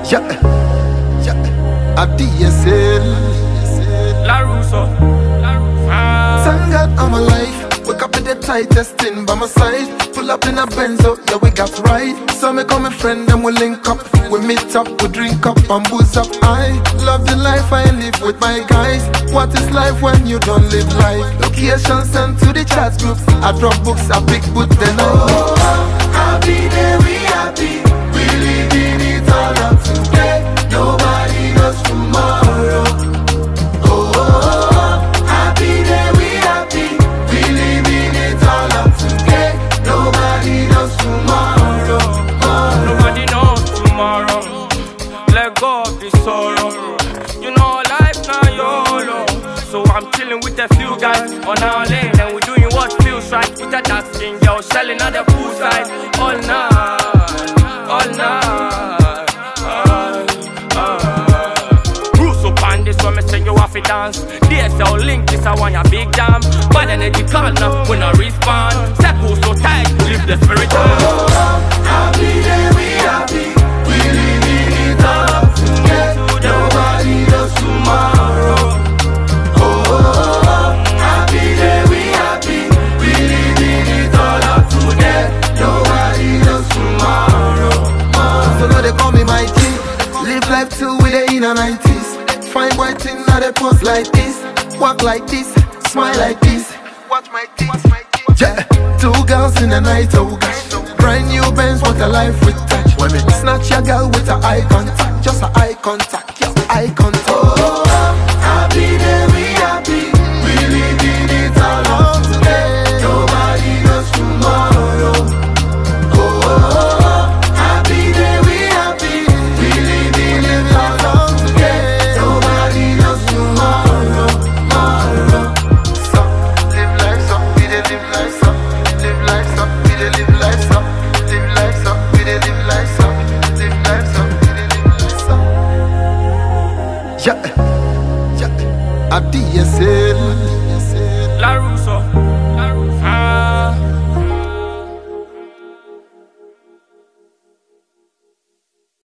Yeah, yeah, a DSL. La Russo. Thank God I'm alive. Wake up with the tightest thing by my side. Pull up in a Benzo, yeah we got right. So me call my friend and we link up. We meet up, we drink up and booze up. I love the life I live with my guys. What is life when you don't live life? Location sent to the chat groups. I drop books, I pick boot, then happy day we happy. We living it all up today. Nobody knows tomorrow. Happy day we happy. We living it all up today. Nobody knows tomorrow. Nobody knows tomorrow. Let go of the sorrow. You know life now YOLO. So I'm chilling with a few guys on our lane, and we're doing what feels right. With a dark skin girl selling at the poolside all night, all night. Russo Pandis when me say you have to dance. DSL link this I want your big jam. Bad energy call now when I respond. Circle so tight to live the spirit on. Happy day we happy. We living it all up today. Nobody knows tomorrow. Happy day we happy. We living it all up today. Nobody knows tomorrow. So now they call me my king. Live life till we the inner 90s. Fine boy thing now they pose like this. Walk like this, smile like this. Watch my teeth. Yeah, 2 girls in the night, oh gosh. Brand new Benz, what a life with touch. When me snatch your girl with a eye contact. Just a eye contact, yeah, eye contact. Happy day we happy. We living it all up today. Nobody knows tomorrow. Happy day we happy. We living it all up today. Nobody knows tomorrow. So live life up, we dey live life up. Live life up, we dey live life up. Live life up, we dey live life up. Live life up, we dey live life up. Yeah, yeah, a DSL. La Russo.